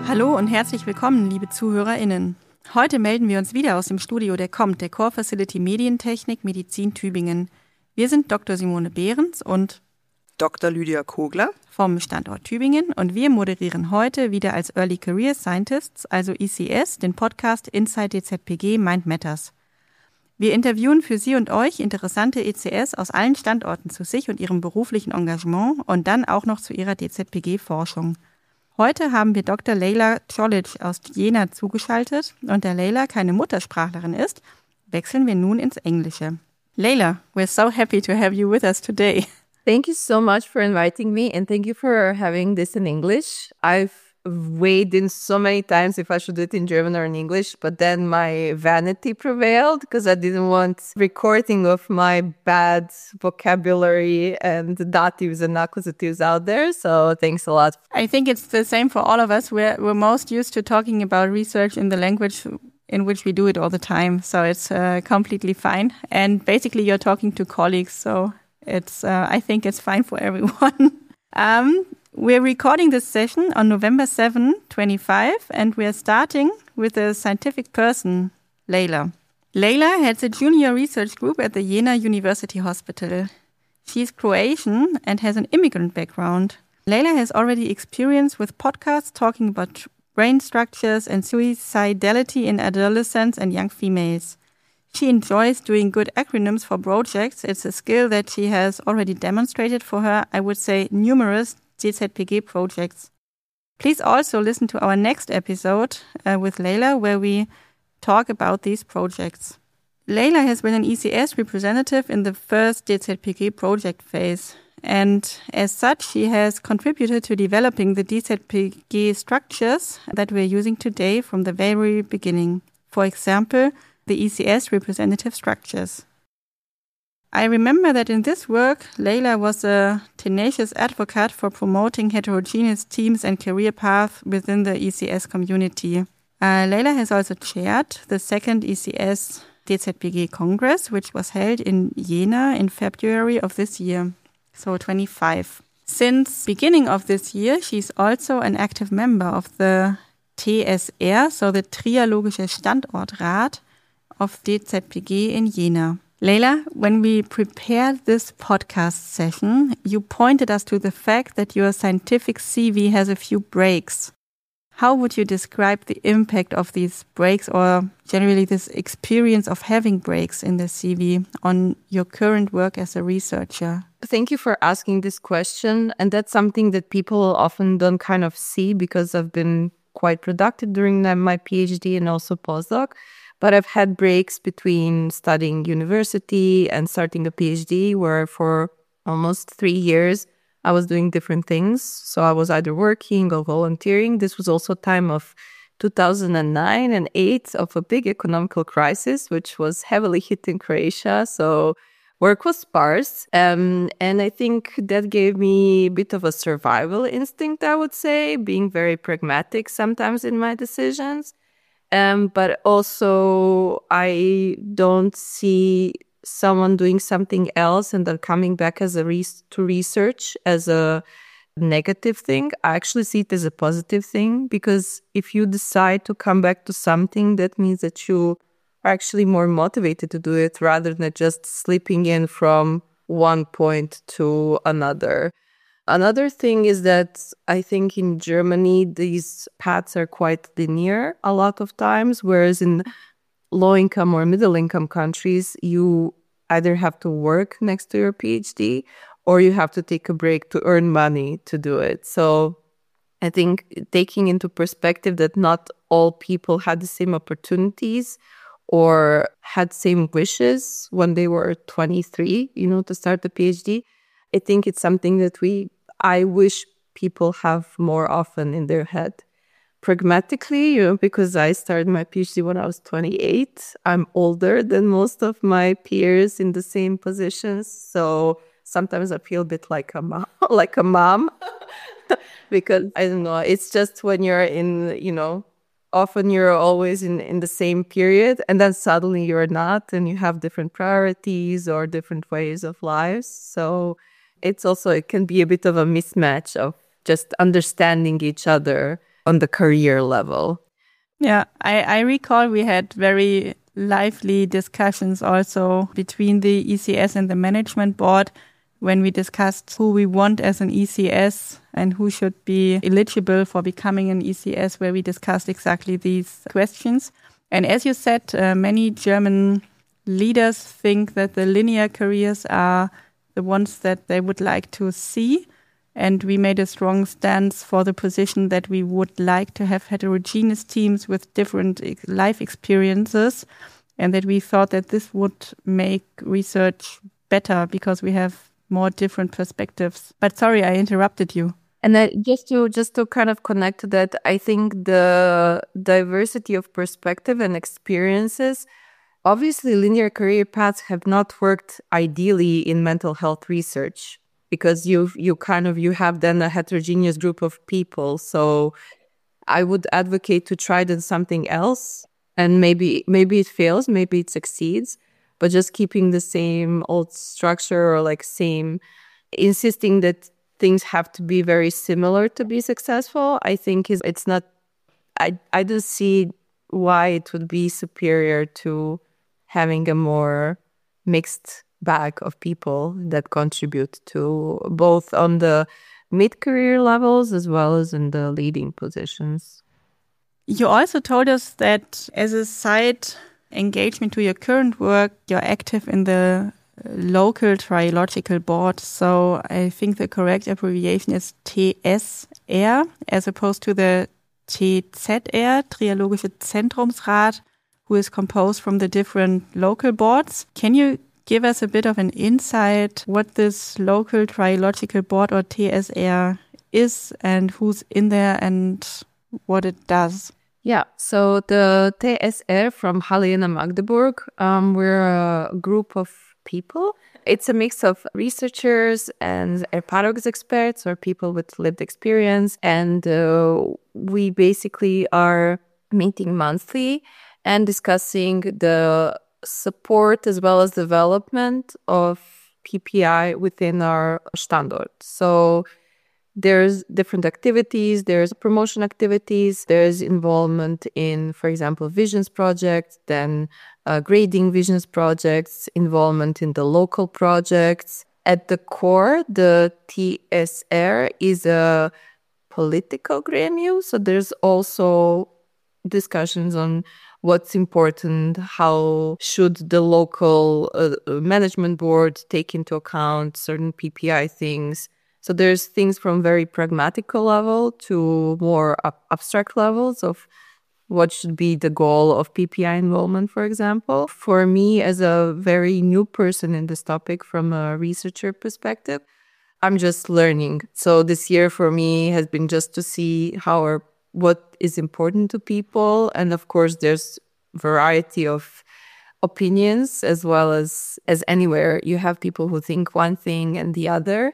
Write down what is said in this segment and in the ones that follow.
Hallo und herzlich willkommen, liebe ZuhörerInnen. Heute melden wir uns wieder aus dem Studio der COMT, der Core Facility Medientechnik Medizin Tübingen. Wir sind Dr. Simone Behrens und Dr. Lydia Kogler vom Standort Tübingen und wir moderieren heute wieder als Early Career Scientists, also ECS, den Podcast Inside DZPG Mind Matters. Wir interviewen für Sie und euch interessante ECS aus allen Standorten zu sich und ihrem beruflichen Engagement und dann auch noch zu ihrer DZPG-Forschung. Heute haben wir Dr. Leyla Çolic aus Jena zugeschaltet und da Leyla keine Muttersprachlerin ist, wechseln wir nun ins Englische. Leyla, we're so happy to have you with us today. Thank you so much for inviting me and thank you for having this in English. I've weighed in so many times if I should do it in German or in English, but then my vanity prevailed because I didn't want recording of my bad vocabulary and datives and accusatives out there. So thanks a lot. I think it's the same for all of us. We're most used to talking about research in the language in which we do it all the time. So it's completely fine. And basically you're talking to colleagues. So it's I think it's fine for everyone. We're recording this session on November 7, 2025, and we're starting with a scientific person, Leyla. Leyla heads a junior research group at the Jena University Hospital. She's Croatian and has an immigrant background. Leyla has already experience with podcasts talking about brain structures and suicidality in adolescents and young females. She enjoys doing good acronyms for projects. It's a skill that she has already demonstrated for her, I would say, numerous DZPG projects. Please also listen to our next episode with Leyla, where we talk about these projects. Leyla has been an ECS representative in the first DZPG project phase, and as such, she has contributed to developing the DZPG structures that we're using today from the very beginning. For example, the ECS representative structures. I remember that in this work, Leyla was a tenacious advocate for promoting heterogeneous teams and career paths within the ECS community. Leyla has also chaired the second ECS DZPG Congress, which was held in Jena in February of this year, so 25. Since beginning of this year, she's also an active member of the TSR, so the Trialogische Standortrat of DZPG in Jena. Leyla, when we prepared this podcast session, you pointed us to the fact that your scientific CV has a few breaks. How would you describe the impact of these breaks or generally this experience of having breaks in the CV on your current work as a researcher? Thank you for asking this question. And that's something that people often don't kind of see because I've been quite productive during my PhD and also postdoc. But I've had breaks between studying university and starting a PhD where for almost 3 years I was doing different things. So I was either working or volunteering. This was also time of 2009 and 8 of a big economical crisis, which was heavily hitting Croatia. So work was sparse. And I think that gave me a bit of a survival instinct, I would say, being very pragmatic sometimes in my decisions. But also I don't see someone doing something else and then coming back as to research as a negative thing. I actually see it as a positive thing because if you decide to come back to something, that means that you are actually more motivated to do it rather than just slipping in from one point to another. Another thing is that I think in Germany, these paths are quite linear a lot of times, whereas in low-income or middle-income countries, you either have to work next to your PhD or you have to take a break to earn money to do it. So I think taking into perspective that not all people had the same opportunities or had same wishes when they were 23, to start a PhD, I think it's something that I wish people have more often in their head. Pragmatically, because I started my PhD when I was 28, I'm older than most of my peers in the same positions. So sometimes I feel a bit like a mom, because I don't know, it's just when you're in, often you're always in the same period and then suddenly you're not and you have different priorities or different ways of lives. So it can be a bit of a mismatch of just understanding each other on the career level. Yeah, I recall we had very lively discussions also between the ECS and the management board when we discussed who we want as an ECS and who should be eligible for becoming an ECS, where we discussed exactly these questions. And as you said, many German leaders think that the linear careers are the ones that they would like to see. And we made a strong stance for the position that we would like to have heterogeneous teams with different life experiences, and that we thought that this would make research better because we have more different perspectives. But sorry, I interrupted you. And just to kind of connect to that, I think the diversity of perspective and experiences, obviously linear career paths have not worked ideally in mental health research because you have then a heterogeneous group of people. So I would advocate to try then something else, and maybe it fails, maybe it succeeds, but just keeping the same old structure or insisting that things have to be very similar to be successful, I think it's not, I don't see why it would be superior to having a more mixed bag of people that contribute to both on the mid-career levels as well as in the leading positions. You also told us that as a side engagement to your current work, you're active in the local triological board. So I think the correct abbreviation is TSR as opposed to the TZR, Triologische Zentrumsrat, who is composed from the different local boards. Can you give us a bit of an insight what this local triological board or TSR is and who's in there and what it does? Yeah, so the TSR from Halle and Magdeburg, we're a group of people. It's a mix of researchers and paradox experts or people with lived experience. And we basically are meeting monthly and discussing the support as well as development of PPI within our Standort. So there's different activities, there's promotion activities, there's involvement in, for example, visions projects, then grading visions projects, involvement in the local projects. At the core, the TSR is a political gremium, so there's also discussions on what's important, how should the local management board take into account certain PPI things. So there's things from very pragmatical level to more abstract levels of what should be the goal of PPI enrollment, for example. For me, as a very new person in this topic from a researcher perspective, I'm just learning. So this year for me has been just to see what is important to people. And of course, there's variety of opinions as well as anywhere. You have people who think one thing and the other.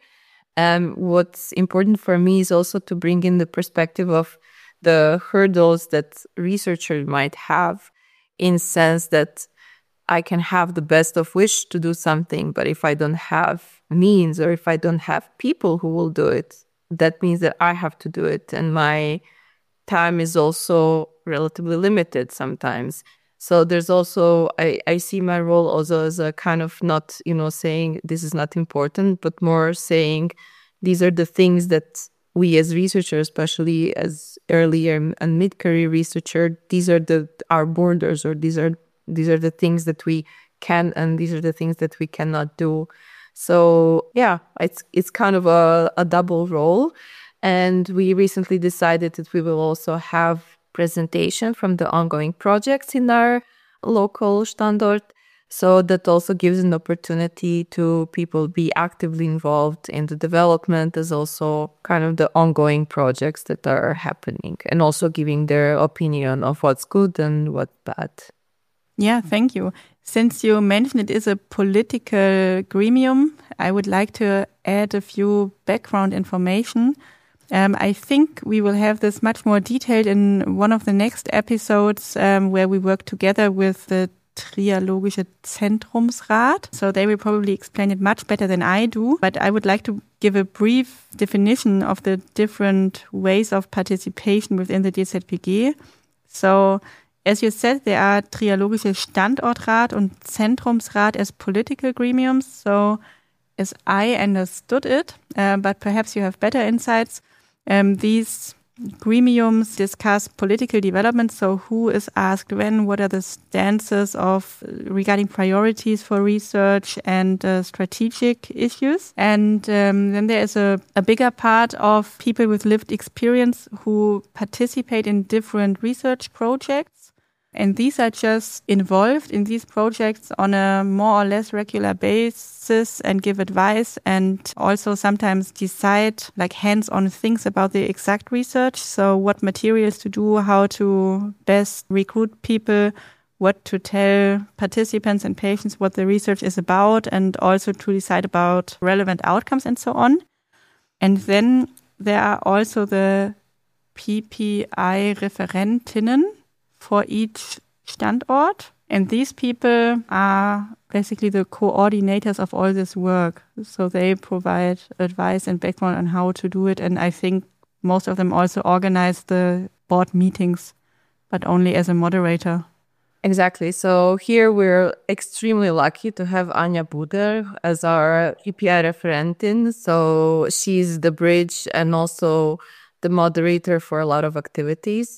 What's important for me is also to bring in the perspective of the hurdles that researchers might have, in sense that I can have the best of wish to do something, but if I don't have means or if I don't have people who will do it, that means that I have to do it. And my time is also relatively limited sometimes. So there's also, I see my role also as a kind of not, saying this is not important, but more saying these are the things that we as researchers, especially as early and mid-career researcher, these are our borders, or these are the things that we can and these are the things that we cannot do. So yeah, it's kind of a double role. And we recently decided that we will also have presentation from the ongoing projects in our local Standort. So that also gives an opportunity to people be actively involved in the development, as also kind of the ongoing projects that are happening, and also giving their opinion of what's good and what's bad. Yeah, thank you. Since you mentioned it is a political gremium, I would like to add a few background information. I think we will have this much more detailed in one of the next episodes where we work together with the Trialogische Zentrumsrat. So they will probably explain it much better than I do. But I would like to give a brief definition of the different ways of participation within the DZPG. So as you said, there are Trialogische Standortrat und Zentrumsrat as political gremiums. So as I understood it, but perhaps you have better insights, these gremiums discuss political development. So who is asked when, what are the stances regarding priorities for research and strategic issues. And then there is a bigger part of people with lived experience who participate in different research projects. And these are just involved in these projects on a more or less regular basis and give advice and also sometimes decide like hands-on things about the exact research. So what materials to do, how to best recruit people, what to tell participants and patients what the research is about, and also to decide about relevant outcomes and so on. And then there are also the PPI Referentinnen for each Standort. And these people are basically the coordinators of all this work. So they provide advice and background on how to do it. And I think most of them also organize the board meetings, but only as a moderator. Exactly. So here we're extremely lucky to have Anja Buder as our PPI referentin. So she's the bridge and also the moderator for a lot of activities.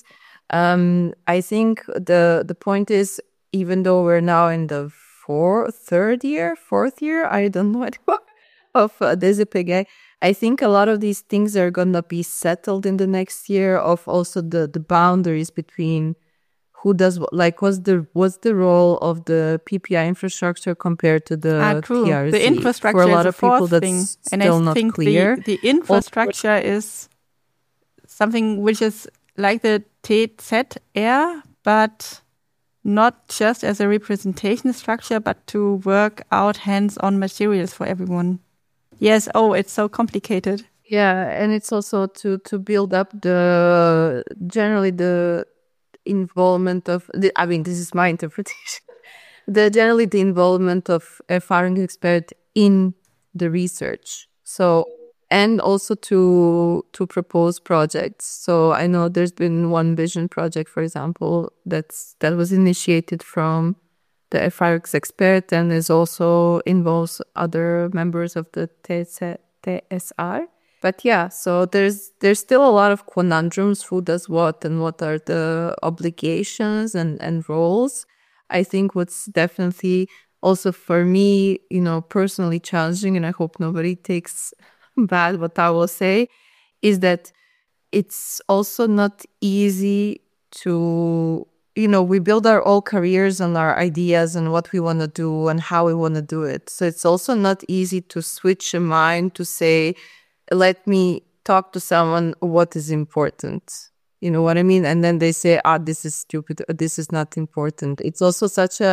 I think the point is, even though we're now in the fourth year, I don't know anymore, of DZPG, I think a lot of these things are going to be settled in the next year, of also the boundaries between who does what, like what's the role of the PPI infrastructure compared to the PRC. The infrastructure for a lot is of people thing. that's and still I not think clear. The infrastructure is something which is like the TZR, but not just as a representation structure, but to work out hands-on materials for everyone. Yes, it's so complicated. Yeah, and it's also to build up generally the involvement of, this is my interpretation, generally the involvement of a foreign expert in the research. So, and also to propose projects. So I know there's been one vision project, for example, that was initiated from the FRX expert and is also involves other members of the TSR. But yeah, so there's still a lot of conundrums, who does what and what are the obligations and roles. I think what's definitely also for me, personally challenging, and I hope nobody takes bad what I will say, is that it's also not easy to, we build our all careers on our ideas and what we want to do and how we want to do it. So it's also not easy to switch a mind to say, let me talk to someone what is important. You know what I mean? And then they say, this is stupid, this is not important. It's also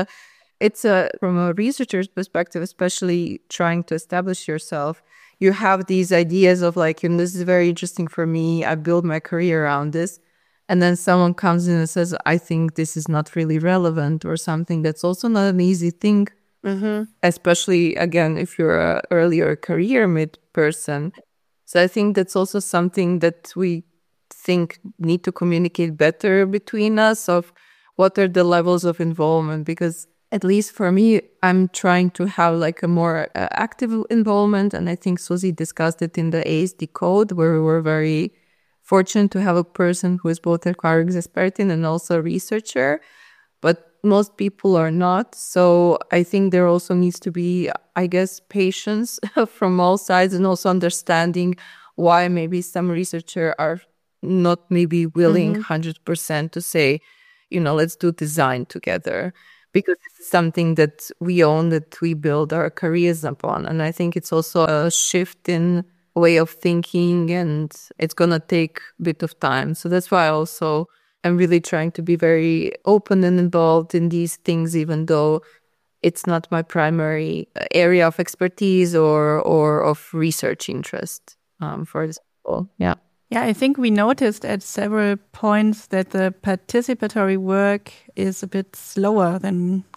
from a researcher's perspective, especially trying to establish yourself, you have these ideas of like, this is very interesting for me. I build my career around this. And then someone comes in and says, I think this is not really relevant or something. That's also not an easy thing. Mm-hmm. Especially, again, if you're an earlier career mid person. So I think that's also something that we think need to communicate better between us, of what are the levels of involvement, because at least for me, I'm trying to have like a more active involvement. And I think Susie discussed it in the ASD code, where we were very fortunate to have a person who is both a QuireX expert and also a researcher. But most people are not. So I think there also needs to be, I guess, patience from all sides, and also understanding why maybe some researchers are not maybe willing 100% to say, let's do design together. Because it's something that we own, that we build our careers upon. And I think it's also a shift in way of thinking, and it's going to take a bit of time. So that's why also I'm really trying to be very open and involved in these things, even though it's not my primary area of expertise or of research interest, for example. Yeah. Yeah, I think we noticed at several points that the participatory work is a bit slower than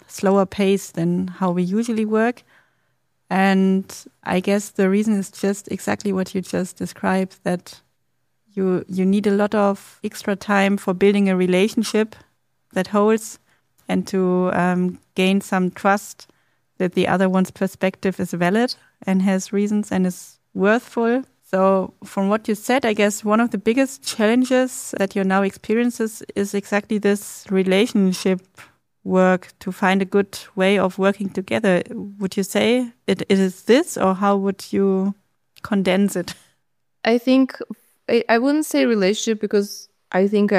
slower pace than how we usually work. And I guess the reason is just exactly what you just described, that you need a lot of extra time for building a relationship that holds and to gain some trust that the other one's perspective is valid and has reasons and is worthful. So from what you said, I guess one of the biggest challenges that you're now experiences is exactly this relationship work, to find a good way of working together. Would you say it is this, or how would you condense it? I think I wouldn't say relationship, because I think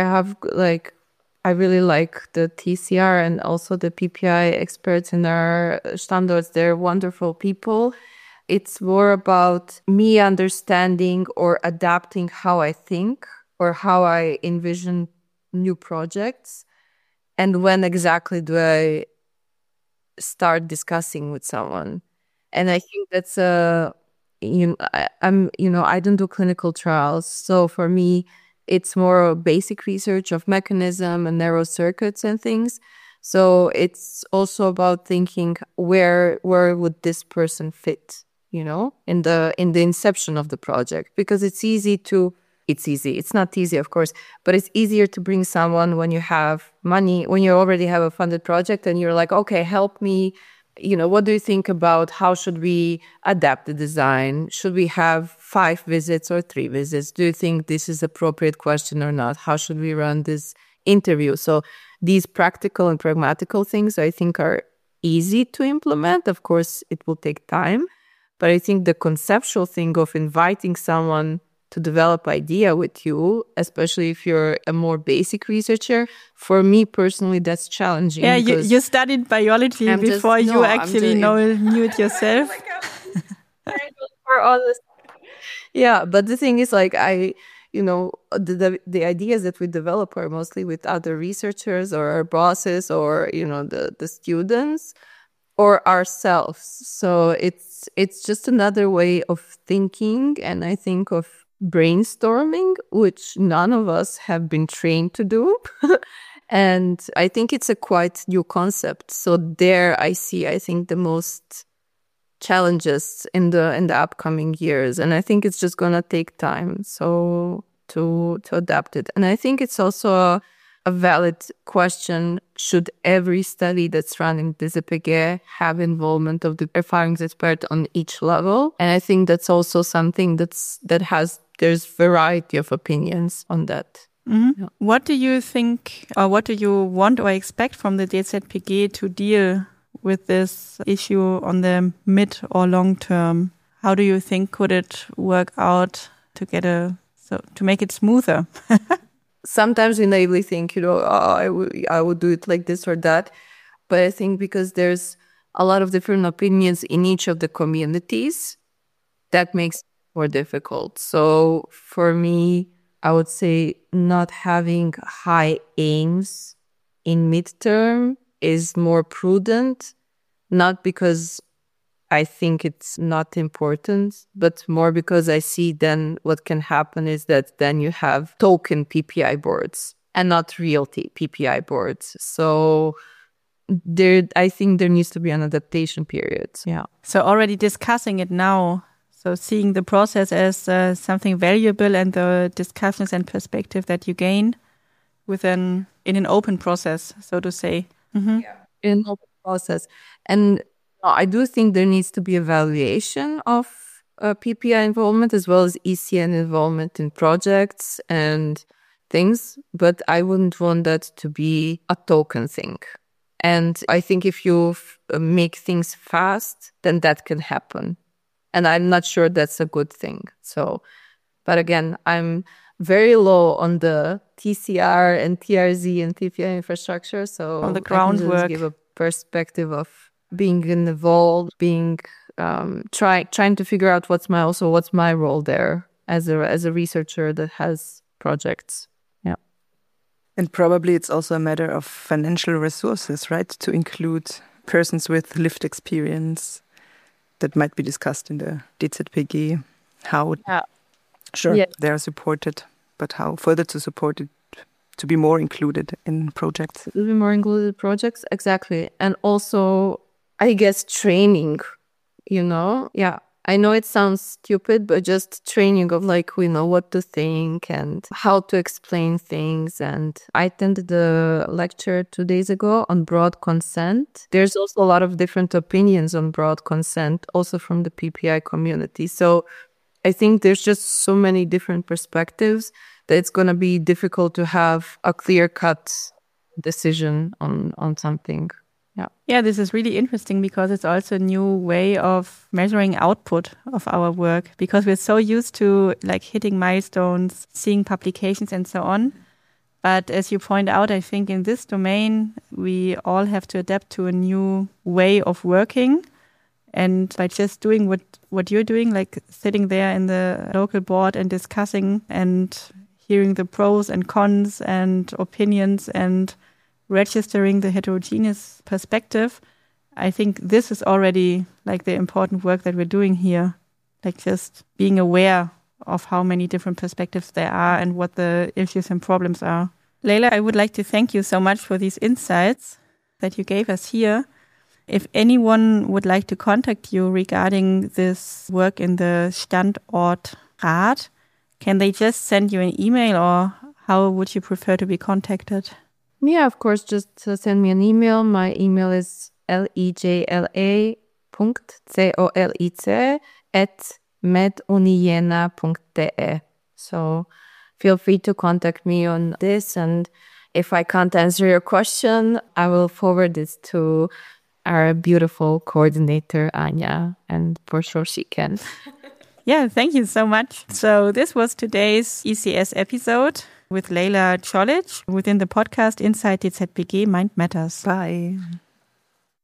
I really like the TCR and also the PPI experts in our standards. They're wonderful people. It's more about me understanding or adapting how I think or how I envision new projects. And when exactly do I start discussing with someone? And I think that's I don't do clinical trials. So for me, it's more basic research of mechanism and narrow circuits and things. So it's also about thinking where would this person fit, in the inception of the project, because it's not easy, of course, but it's easier to bring someone when you have money, when you already have a funded project and you're like, okay, help me. What do you think about how should we adapt the design? Should we have 5 visits or 3 visits? Do you think this is appropriate question or not? How should we run this interview? So these practical and pragmatical things, I think, are easy to implement. Of course, it will take time. But I think the conceptual thing of inviting someone to develop idea with you, especially if you're a more basic researcher, for me personally, that's challenging. Yeah, you studied biology before you actually knew it yourself. Yeah, but the thing is, like, the ideas that we develop are mostly with other researchers or our bosses or, the students or ourselves. So it's just another way of thinking, and I think of brainstorming, which none of us have been trained to do. And I think it's a quite new concept. So there I think the most challenges in the upcoming years. And I think it's just gonna take time to adapt it. And I think it's also a valid question: should every study that's run in DZPG have involvement of the erfahrungsexpert expert on each level? And I think that's also something there's variety of opinions on that. Mm-hmm. Yeah. What do you think, or what do you want or expect from the DZPG to deal with this issue on the mid or long term? How do you think could it work out to make it smoother? Sometimes we naively think, I would do it like this or that. But I think because there's a lot of different opinions in each of the communities, that makes it more difficult. So for me, I would say not having high aims in midterm is more prudent, not because I think it's not important, but more because I see then what can happen is that then you have token PPI boards and not real PPI boards. So I think there needs to be an adaptation period. Yeah. So already discussing it now, so seeing the process as something valuable and the discussions and perspective that you gain in an open process, so to say. Mm-hmm. Yeah, in an open process. And I do think there needs to be evaluation of PPI involvement as well as ECN involvement in projects and things, but I wouldn't want that to be a token thing. And I think if you make things fast, then that can happen. And I'm not sure that's a good thing. So, but again, I'm very low on the TCR and TRZ and PPI infrastructure. So on the groundwork, I can just give a perspective of being involved, trying to figure out what's my role there as a researcher that has projects. Yeah. And probably it's also a matter of financial resources, right? To include persons with lived experience that might be discussed in the DZPG. How they are supported, but how further to support it to be more included in projects. To be more included in projects, exactly. And also, I guess, training, Yeah, I know it sounds stupid, but just training of what to think and how to explain things. And I attended a lecture 2 days ago on broad consent. There's also a lot of different opinions on broad consent, also from the PPI community. So I think there's just so many different perspectives that it's going to be difficult to have a clear-cut decision on something. Yeah, this is really interesting because it's also a new way of measuring output of our work, because we're so used to hitting milestones, seeing publications and so on. But as you point out, I think in this domain, we all have to adapt to a new way of working. And by just doing what you're doing, sitting there in the local board and discussing and hearing the pros and cons and opinions and registering the heterogeneous perspective, I think this is already the important work that we're doing here. Just being aware of how many different perspectives there are and what the issues and problems are. Leila, I would like to thank you so much for these insights that you gave us here. If anyone would like to contact you regarding this work in the Standortrat, can they just send you an email, or how would you prefer to be contacted? Yeah, of course, just send me an email. My email is lijla.colic@medunijena.de. So feel free to contact me on this. And if I can't answer your question, I will forward this to our beautiful coordinator, Anja, and for sure she can. Yeah, thank you so much. So this was today's ECS episode with Leila Čolić within the podcast Inside DZBG Mind Matters. Bye.